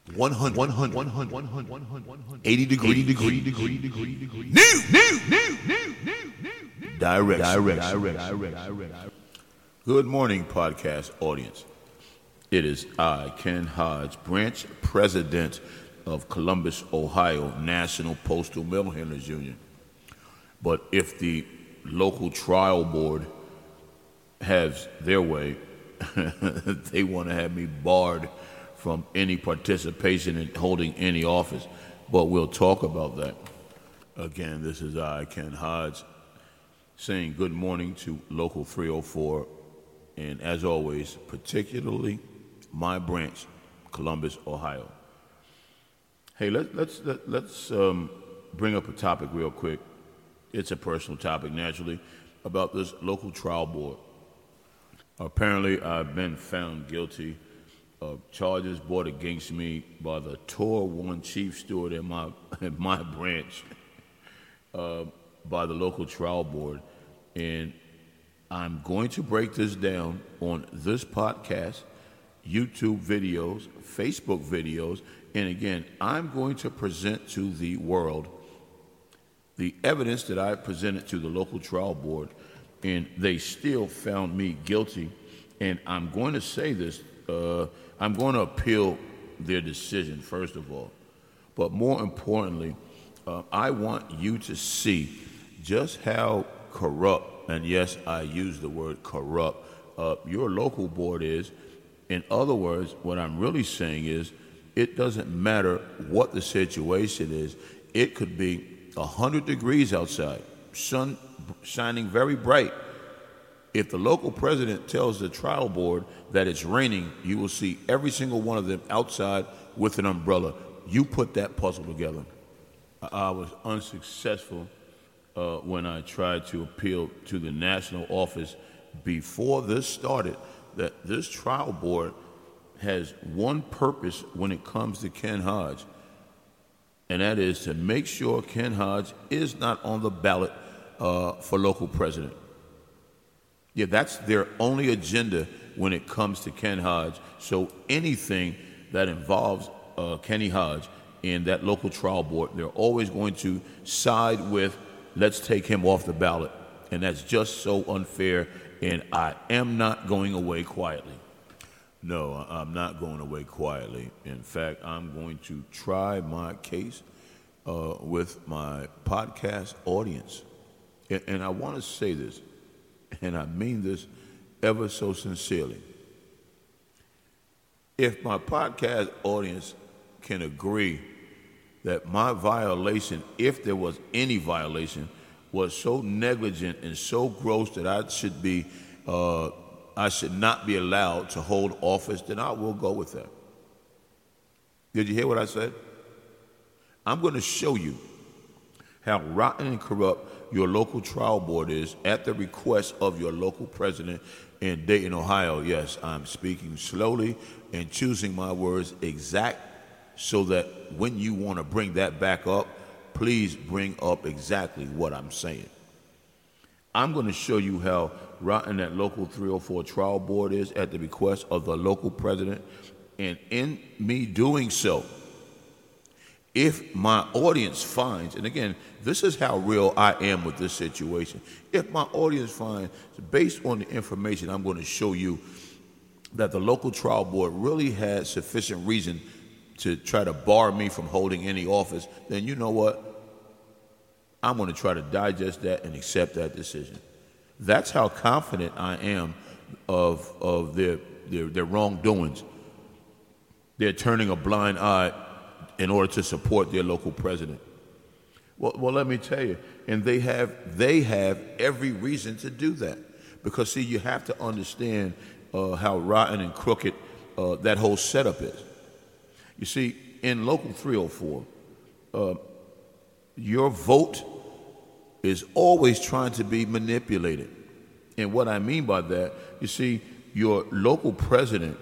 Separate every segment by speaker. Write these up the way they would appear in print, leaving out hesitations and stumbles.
Speaker 1: 180 degree. New. Direct. Good morning, podcast audience. It is I, Ken Hodge, branch president of Columbus, Ohio, National Postal Mail Handlers Union. But if the local trial board has their way, they want to have me barred from any participation in holding any office. But we'll talk about that. Again, this is I, Ken Hodge, saying good morning to Local 304, and as always, particularly my branch, Columbus, Ohio. Hey, let's bring up a topic real quick. It's a personal topic, naturally, about this local trial board. Apparently, I've been found guilty of charges brought against me by the Tour 1 chief steward in my branch by the local trial board. And I'm going to break this down on this podcast, YouTube videos, Facebook videos, and again, I'm going to present to the world the evidence that I presented to the local trial board, and they still found me guilty. And I'm going to say this, I'm going to appeal their decision, first of all. But more importantly, I want you to see just how corrupt, and yes, I use the word corrupt, your local board is. In other words, what I'm really saying is, it doesn't matter what the situation is. It could be 100 degrees outside, sun shining very bright. If the local president tells the trial board that it's raining, you will see every single one of them outside with an umbrella. You put that puzzle together. I was unsuccessful when I tried to appeal to the national office before this started, that this trial board has one purpose when it comes to Ken Hodge, and that is to make sure Ken Hodge is not on the ballot for local president. Yeah, that's their only agenda when it comes to Ken Hodge. So anything that involves Kenny Hodge in that local trial board, they're always going to side with, let's take him off the ballot. And that's just so unfair, and I am not going away quietly. No, I'm not going away quietly. In fact, I'm going to try my case with my podcast audience. And I want to say this, and I mean this ever so sincerely. If my podcast audience can agree that my violation, if there was any violation, was so negligent and so gross that I should not be allowed to hold office, then I will go with that. Did you hear what I said? I'm going to show you how rotten and corrupt your local trial board is at the request of your local president in Dayton, Ohio. Yes, I'm speaking slowly and choosing my words exact so that when you want to bring that back up, please bring up exactly what I'm saying. I'm going to show you how rotten that local 304 trial board is at the request of the local president. And in me doing so, if my audience finds, and again, this is how real I am with this situation. If my audience finds, based on the information I'm going to show you, that the local trial board really had sufficient reason to try to bar me from holding any office, then you know what? I'm going to try to digest that and accept that decision. That's how confident I am of their wrongdoings. They're turning a blind eye in order to support their local president. Well, let me tell you, and they have every reason to do that, because see, you have to understand how rotten and crooked that whole setup is. You see, in Local 304, your vote is always trying to be manipulated. And what I mean by that, you see, your local president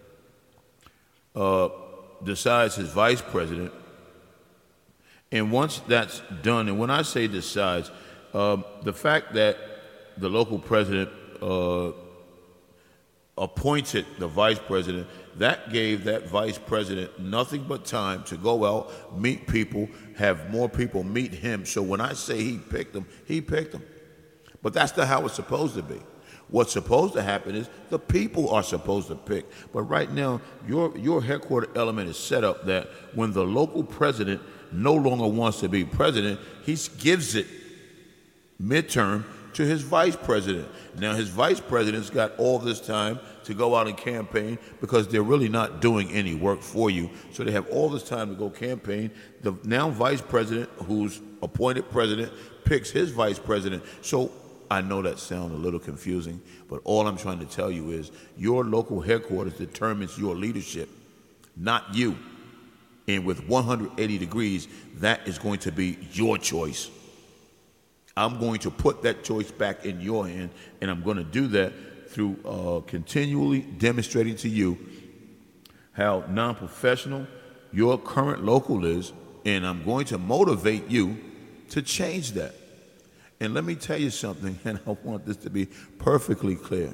Speaker 1: decides his vice president, and once that's done, and when I say decides, the fact that the local president appointed the vice president, that gave that vice president nothing but time to go out, meet people, have more people meet him. So when I say he picked them, he picked them. But that's not how it's supposed to be. What's supposed to happen is the people are supposed to pick. But right now, your headquarter element is set up that when the local president no longer wants to be president, he gives it midterm to his vice president. Now, his vice president's got all this time to go out and campaign because they're really not doing any work for you. So they have all this time to go campaign. The now vice president, who's appointed president, picks his vice president. So I know that sounds a little confusing, but all I'm trying to tell you is your local headquarters determines your leadership, not you. And with 180 degrees, that is going to be your choice. I'm going to put that choice back in your hand, and I'm going to do that through continually demonstrating to you how non-professional your current local is, and I'm going to motivate you to change that. And let me tell you something, and I want this to be perfectly clear.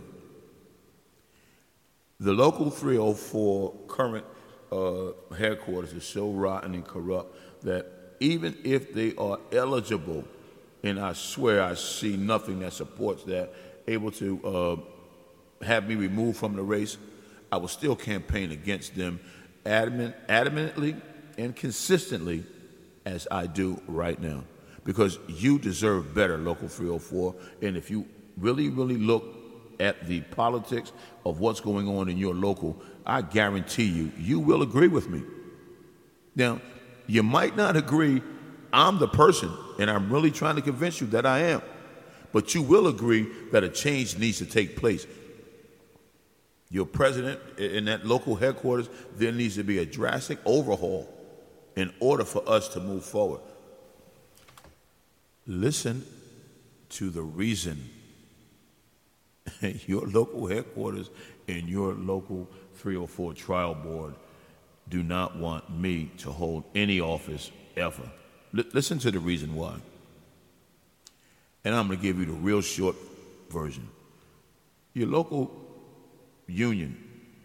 Speaker 1: The local 304 current headquarters is so rotten and corrupt that even if they are eligible, and I swear I see nothing that supports that, able to have me removed from the race, I will still campaign against them adamantly and consistently as I do right now. Because you deserve better, Local 304. And if you really, really look at the politics of what's going on in your local, I guarantee you will agree with me. Now, you might not agree I'm the person, and I'm really trying to convince you that I am. But you will agree that a change needs to take place. Your president in that local headquarters, there needs to be a drastic overhaul in order for us to move forward. Listen to the reason your local headquarters and your local 304 trial board do not want me to hold any office ever. Listen to the reason why. And I'm going to give you the real short version. Your local union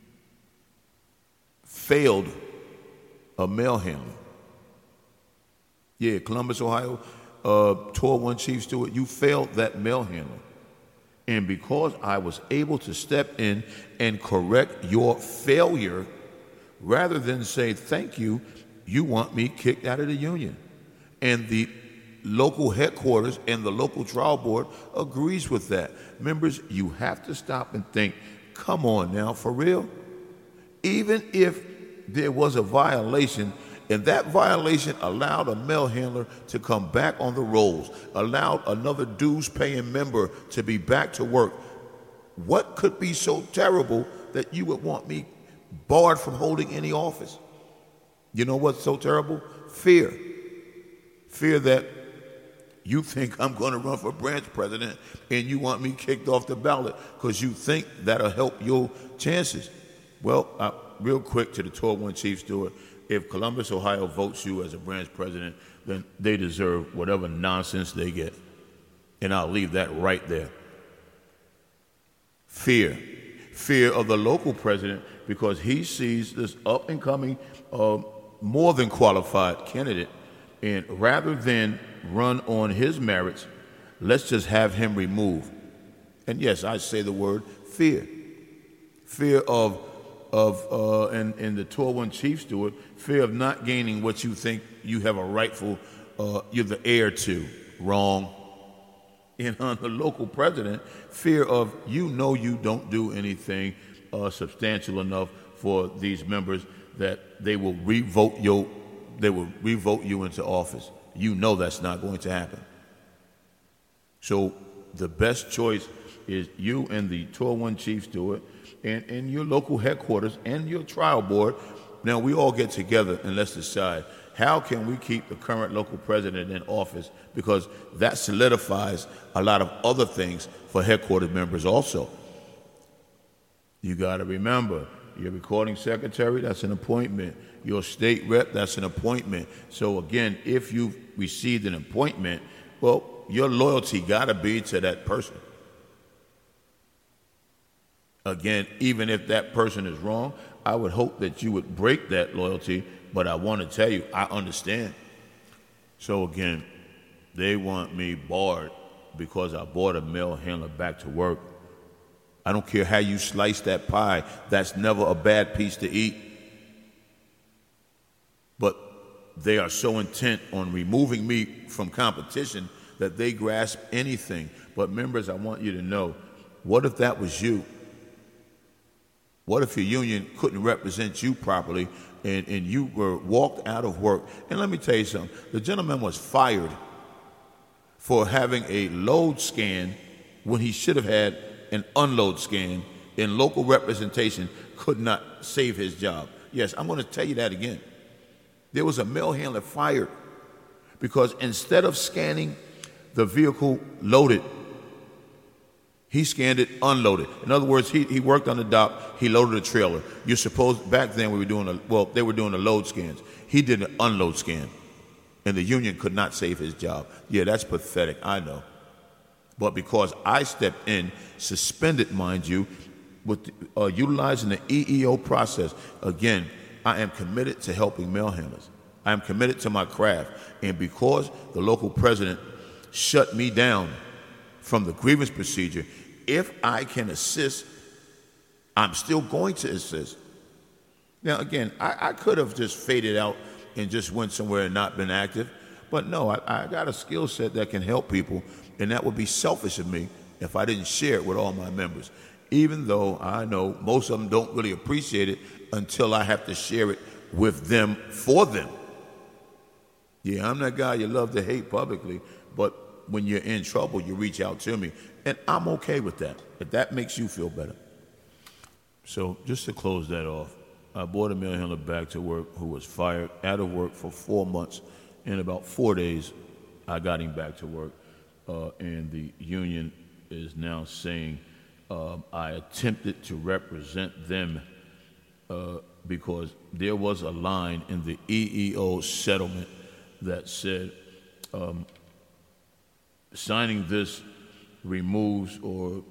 Speaker 1: failed a mail handler. Yeah, Columbus, Ohio, Tour 1 Chief Stewart, you failed that mail handler. And because I was able to step in and correct your failure, rather than say thank you, you want me kicked out of the union. And the local headquarters and the local trial board agrees with that. Members, you have to stop and think, come on now, for real? Even if there was a violation, and that violation allowed a mail handler to come back on the rolls, allowed another dues-paying member to be back to work, what could be so terrible that you would want me barred from holding any office? You know what's so terrible? Fear. Fear that you think I'm going to run for branch president and you want me kicked off the ballot because you think that'll help your chances. Well, real quick to the Tour 1 Chief Stewart, if Columbus, Ohio votes you as a branch president, then they deserve whatever nonsense they get. And I'll leave that right there. Fear. Fear of the local president because he sees this up-and-coming, more than qualified candidate, and rather than run on his merits, let's just have him removed. And yes, I say the word fear. Fear of the Tour 1 Chief Stewart, fear of not gaining what you think you have a rightful, you're the heir to. Wrong. And on the local president, fear of you don't do anything substantial enough for these members that they will revote you into office. You know that's not going to happen. So the best choice is you and the Tour 1 Chief Stewart and your local headquarters and your trial board. Now we all get together and let's decide how can we keep the current local president in office, because that solidifies a lot of other things for headquarters members also. You got to remember, your recording secretary, that's an appointment. Your state rep, that's an appointment. So again, if you've received an appointment, well, your loyalty got to be to that person. Again, even if that person is wrong, I would hope that you would break that loyalty, but I want to tell you, I understand. So again, they want me barred because I brought a mail handler back to work. I don't care how you slice that pie, that's never a bad piece to eat. But they are so intent on removing me from competition that they grasp anything. But members, I want you to know, what if that was you? What if your union couldn't represent you properly and you were walked out of work? And let me tell you something. The gentleman was fired for having a load scan when he should have had an unload scan, and local representation could not save his job. Yes, I'm going to tell you that again. There was a mail handler fired because instead of scanning the vehicle loaded, he scanned it unloaded. In other words, he worked on the dock, he loaded a trailer. You're supposed, back then they were doing the load scans. He did an unload scan, and the union could not save his job. Yeah, that's pathetic, I know. But because I stepped in, suspended, mind you, with utilizing the EEO process, again, I am committed to helping mail handlers. I am committed to my craft. And because the local president shut me down from the grievance procedure, if I can assist, I'm still going to assist. Now, again, I could have just faded out and just went somewhere and not been active. But no, I got a skill set that can help people, and that would be selfish of me if I didn't share it with all my members, even though I know most of them don't really appreciate it until I have to share it with them for them. Yeah, I'm that guy you love to hate publicly, but when you're in trouble, you reach out to me, and I'm okay with that, if that makes you feel better. So just to close that off, I brought a mail handler back to work who was fired out of work for 4 months. In about 4 days, I got him back to work, and the union is now saying I attempted to represent them because there was a line in the EEO settlement that said signing this removes or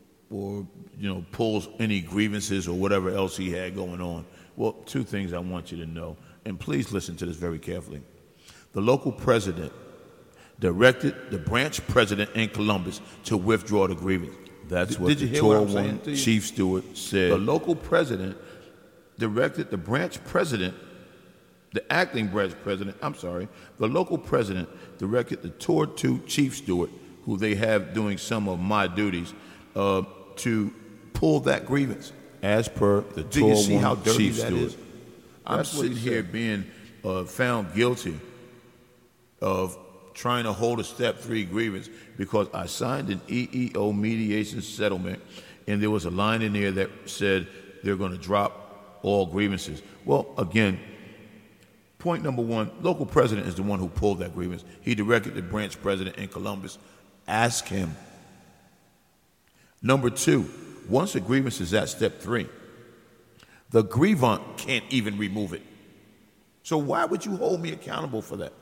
Speaker 1: pulls any grievances or whatever else he had going on. Well, two things I want you to know, and please listen to this very carefully. The local president directed the branch president in Columbus to withdraw the grievance. That's what the Tour 1 Chief Steward said. The local president directed the branch president, the acting branch president, the local president directed the Tour 2 Chief Steward, who they have doing some of my duties, to pull that grievance as per the Tour 1 Chief Steward. I'm sitting here being found guilty of trying to hold a Step 3 grievance because I signed an EEO mediation settlement, and there was a line in there that said they're going to drop all grievances. Well, again, point number one, local president is the one who pulled that grievance. He directed the branch president in Columbus. Ask him. Number two, once a grievance is at Step 3, the grievant can't even remove it. So why would you hold me accountable for that?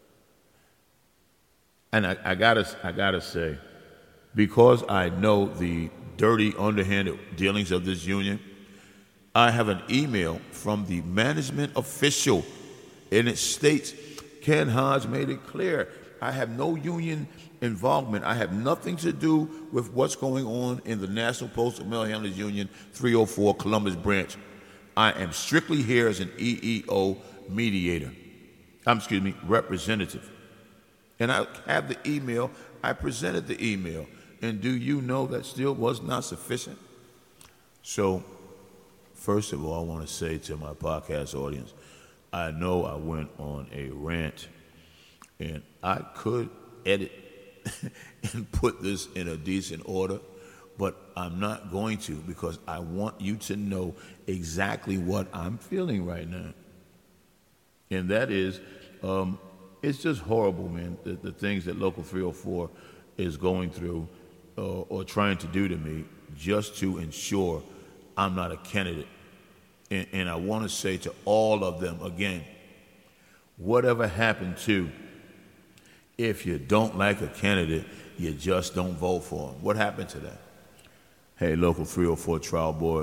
Speaker 1: And I gotta say, because I know the dirty, underhanded dealings of this union, I have an email from the management official, and it states, Ken Hodge made it clear, I have no union involvement. I have nothing to do with what's going on in the National Postal Mail Handlers Union 304 Columbus branch. I am strictly here as an EEO representative. And I have the email. I presented the email. And do you know that still was not sufficient? So, first of all, I want to say to my podcast audience, I know I went on a rant, and I could edit and put this in a decent order, but I'm not going to because I want you to know exactly what I'm feeling right now. And that is, it's just horrible, man, the things that Local 304 is going through or trying to do to me just to ensure I'm not a candidate. And I want to say to all of them again, whatever happened to, if you don't like a candidate, you just don't vote for him. What happened to that? Hey, Local 304 Trial Board,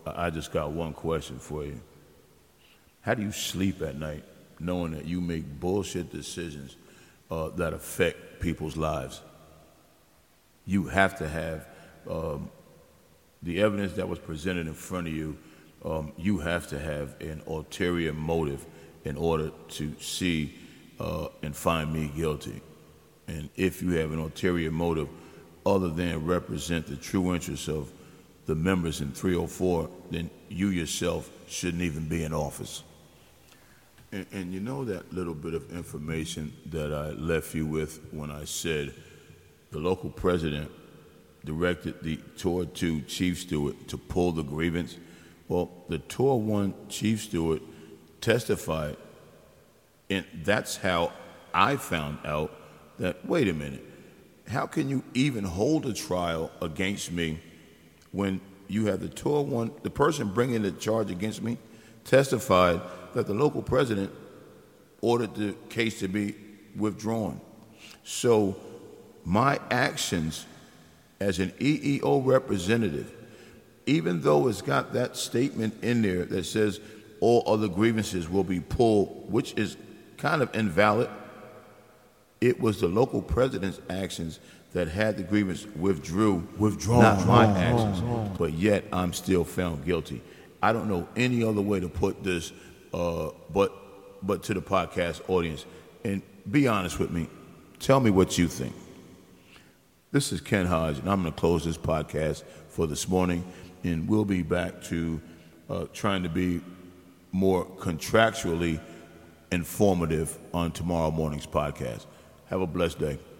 Speaker 1: I just got one question for you. How do you sleep at night knowing that you make bullshit decisions that affect people's lives? You have to have the evidence that was presented in front of you. You have to have an ulterior motive in order to see and find me guilty. And if you have an ulterior motive other than represent the true interests of the members in 304, then you yourself shouldn't even be in office. And you know that little bit of information that I left you with when I said the local president directed the Tour 2 chief steward to pull the grievance? Well, the Tour 1 chief steward testified, and that's how I found out that, wait a minute, how can you even hold a trial against me when you have the Tour 1, the person bringing the charge against me, testified that the local president ordered the case to be withdrawn. So my actions as an EEO representative, even though it's got that statement in there that says all other grievances will be pulled, which is kind of invalid, it was the local president's actions that had the grievance withdrawn, not my actions. But yet I'm still found guilty. I don't know any other way to put this, but to the podcast audience. And be honest with me. Tell me what you think. This is Ken Hodge, and I'm going to close this podcast for this morning, and we'll be back to trying to be more contractually informative on tomorrow morning's podcast. Have a blessed day.